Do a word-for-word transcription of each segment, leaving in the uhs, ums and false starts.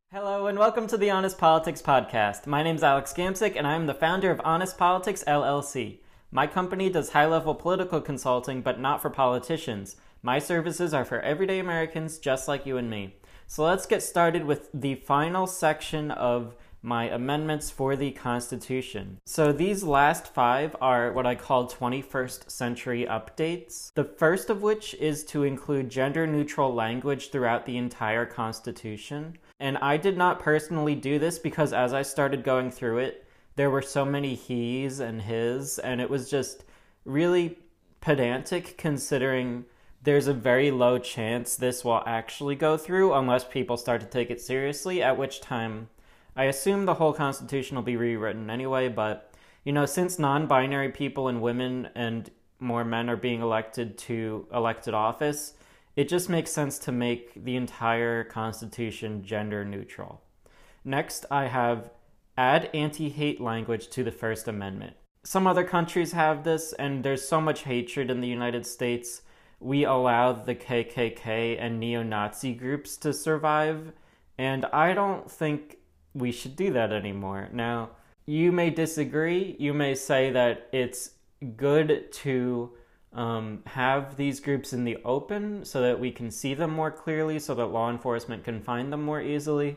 Hello and welcome to the Honest Politics Podcast. My name is Alex Gamsick and I am the founder of Honest Politics, L L C. My company does high-level political consulting, but not for politicians. My services are for everyday Americans just like you and me. So let's get started with the final section of my amendments for the Constitution. So these last five are what I call twenty-first century updates. The first of which is to include gender-neutral language throughout the entire Constitution. And I did not personally do this because as I started going through it, there were so many he's and his, and it was just really pedantic considering there's a very low chance this will actually go through unless people start to take it seriously, at which time I assume the whole Constitution will be rewritten anyway. But, you know, since non-binary people and women and more men are being elected to elected office, it just makes sense to make the entire Constitution gender neutral. Next, I have add anti-hate language to the First Amendment. Some other countries have this, and there's so much hatred in the United States. We allow the K K K and neo-Nazi groups to survive, and I don't think we should do that anymore. Now, you may disagree. You may say that it's good to Um, have these groups in the open so that we can see them more clearly, so that law enforcement can find them more easily.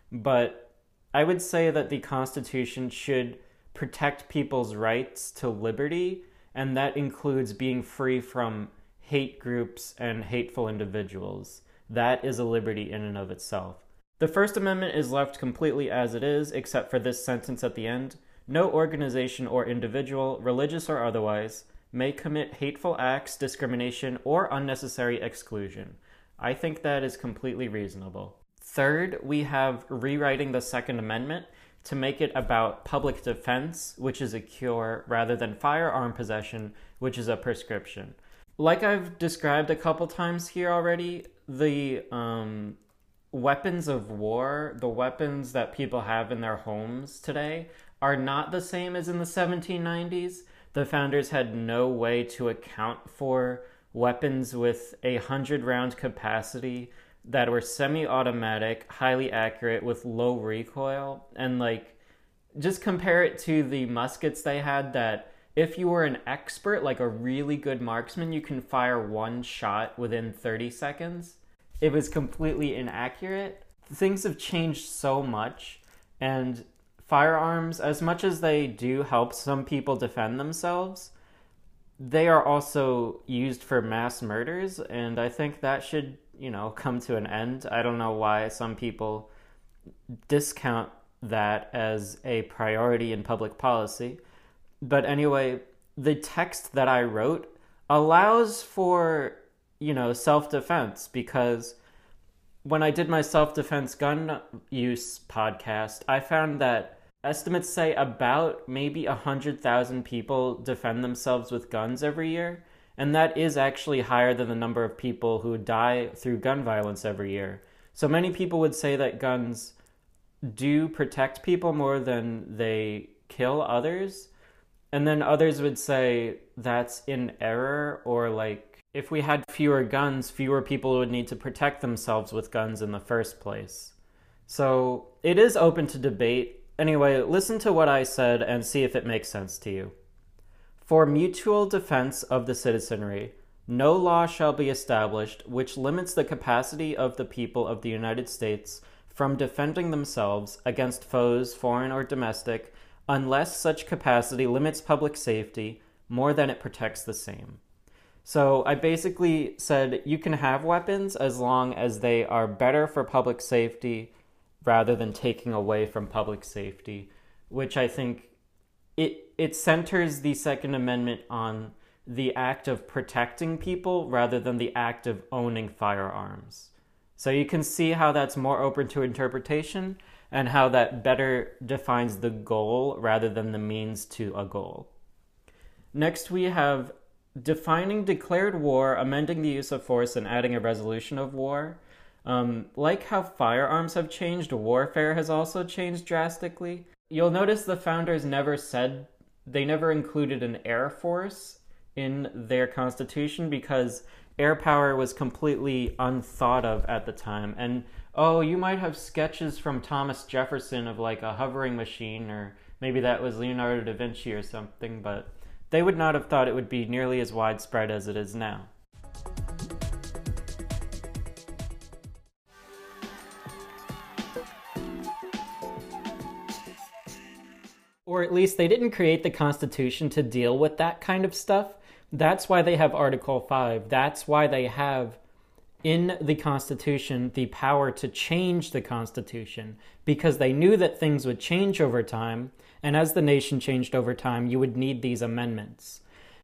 But I would say that the Constitution should protect people's rights to liberty, and that includes being free from hate groups and hateful individuals. That is a liberty in and of itself. The First Amendment is left completely as it is, except for this sentence at the end. No organization or individual, religious or otherwise, may commit hateful acts, discrimination, or unnecessary exclusion. I think that is completely reasonable. Third, we have rewriting the Second Amendment to make it about public defense, which is a cure, rather than firearm possession, which is a prescription. Like I've described a couple times here already, the um, weapons of war, the weapons that people have in their homes today, are not the same as in the seventeen nineties. The founders had no way to account for weapons with a hundred-round capacity that were semi-automatic, highly accurate, with low recoil. And, like, just compare it to the muskets they had that if you were an expert, like a really good marksman, you can fire one shot within thirty seconds. It was completely inaccurate. Things have changed so much, and firearms, as much as they do help some people defend themselves, they are also used for mass murders, and I think that should, you know, come to an end. I don't know why some people discount that as a priority in public policy. But anyway, the text that I wrote allows for, you know, self-defense, because when I did my self-defense gun use podcast, I found that estimates say about maybe one hundred thousand people defend themselves with guns every year, and that is actually higher than the number of people who die through gun violence every year. So many people would say that guns do protect people more than they kill others, and then others would say that's in error, or like, if we had fewer guns, fewer people would need to protect themselves with guns in the first place. So it is open to debate. Anyway, listen to what I said and see if it makes sense to you. For mutual defense of the citizenry, no law shall be established which limits the capacity of the people of the United States from defending themselves against foes, foreign or domestic, unless such capacity limits public safety more than it protects the same. So I basically said you can have weapons as long as they are better for public safety rather than taking away from public safety, which I think it it centers the Second Amendment on the act of protecting people rather than the act of owning firearms. So you can see how that's more open to interpretation and how that better defines the goal rather than the means to a goal. Next, we have defining declared war, amending the use of force, and adding a resolution of war. Um, like how firearms have changed, warfare has also changed drastically. You'll notice the founders never said, they never included an air force in their constitution because air power was completely unthought of at the time. And oh, you might have sketches from Thomas Jefferson of like a hovering machine, or maybe that was Leonardo da Vinci or something, but they would not have thought it would be nearly as widespread as it is now. Or at least they didn't create the Constitution to deal with that kind of stuff. That's why they have Article five. That's why they have in the Constitution the power to change the Constitution, because they knew that things would change over time, and as the nation changed over time, you would need these amendments.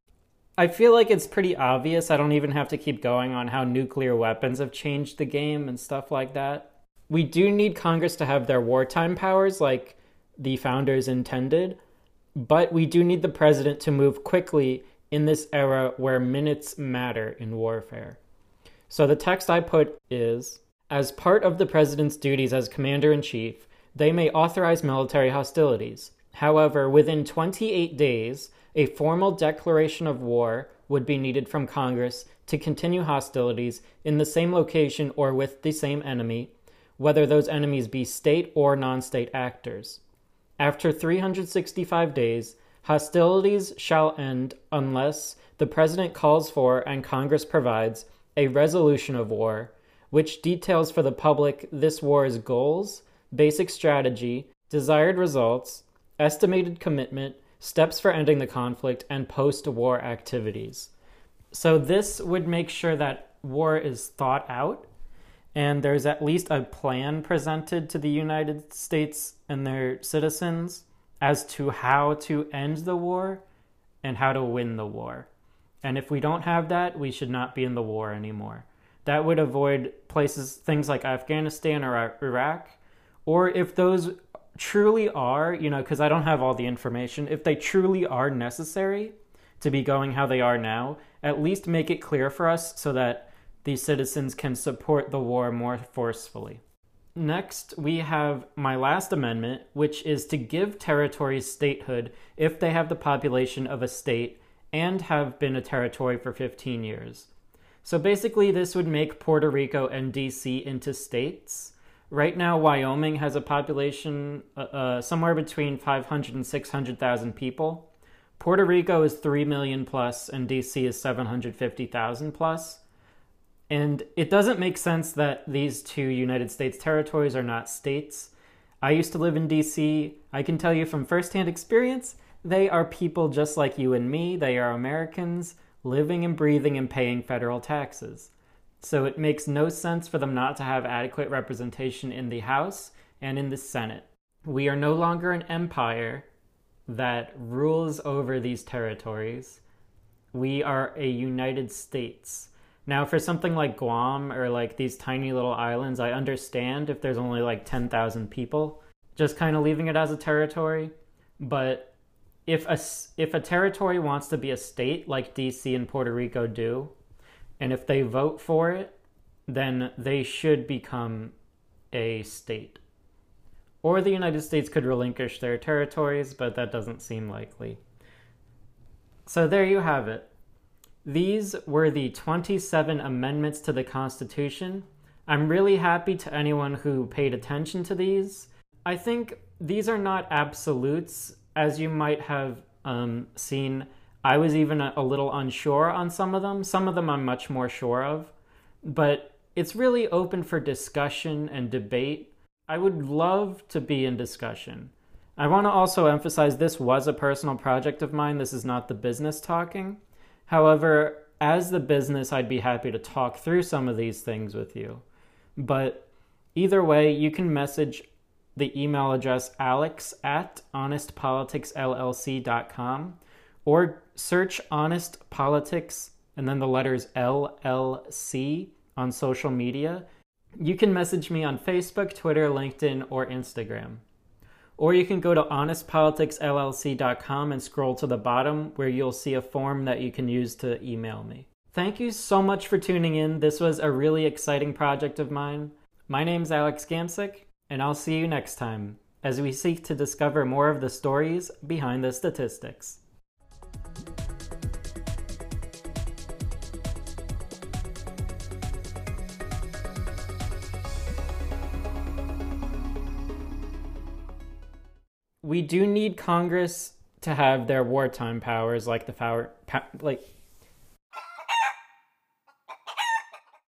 I feel like it's pretty obvious. I don't even have to keep going on how nuclear weapons have changed the game and stuff like that. We do need Congress to have their wartime powers like the founders intended, but we do need the president to move quickly in this era where minutes matter in warfare. So the text I put is, as part of the president's duties as commander-in-chief, they may authorize military hostilities. However, within twenty-eight days, a formal declaration of war would be needed from Congress to continue hostilities in the same location or with the same enemy, whether those enemies be state or non-state actors. After three hundred sixty-five days, hostilities shall end unless the President calls for and Congress provides a resolution of war, which details for the public this war's goals, basic strategy, desired results, estimated commitment, steps for ending the conflict, and post-war activities. So this would make sure that war is thought out, and there's at least a plan presented to the United States and their citizens as to how to end the war and how to win the war. And if we don't have that, we should not be in the war anymore. That would avoid places, things like Afghanistan or Iraq, or if those truly are, you know, because I don't have all the information, if they truly are necessary to be going how they are now, at least make it clear for us so that these citizens can support the war more forcefully. Next, we have my last amendment, which is to give territories statehood if they have the population of a state and have been a territory for fifteen years. So basically, this would make Puerto Rico and D C into states. Right now, Wyoming has a population uh, uh, somewhere between five hundred and six hundred thousand people. Puerto Rico is three million plus, and D C is seven hundred fifty thousand plus. And it doesn't make sense that these two United States territories are not states. I used to live in D C. I can tell you from firsthand experience, they are people just like you and me. They are Americans living and breathing and paying federal taxes. So it makes no sense for them not to have adequate representation in the House and in the Senate. We are no longer an empire that rules over these territories. We are a United States. Now, for something like Guam or like these tiny little islands, I understand if there's only like ten thousand people, just kind of leaving it as a territory. But if a, if a territory wants to be a state like D C and Puerto Rico do, and if they vote for it, then they should become a state. Or the United States could relinquish their territories, but that doesn't seem likely. So there you have it. These were the twenty-seven amendments to the Constitution. I'm really happy to anyone who paid attention to these. I think these are not absolutes, as you might have um, seen. I was even a, a little unsure on some of them. Some of them I'm much more sure of. But it's really open for discussion and debate. I would love to be in discussion. I want to also emphasize this was a personal project of mine. This is not the business talking. However, as the business, I'd be happy to talk through some of these things with you. But either way, you can message the email address alex at honest politics l l c dot com or search Honest Politics and then the letters L L C on social media. You can message me on Facebook, Twitter, LinkedIn, or Instagram. Or you can go to honest politics l l c dot com and scroll to the bottom where you'll see a form that you can use to email me. Thank you so much for tuning in. This was a really exciting project of mine. My name's Alex Gamsick, and I'll see you next time as we seek to discover more of the stories behind the statistics. we do need Congress to have their wartime powers, like the power, pa- like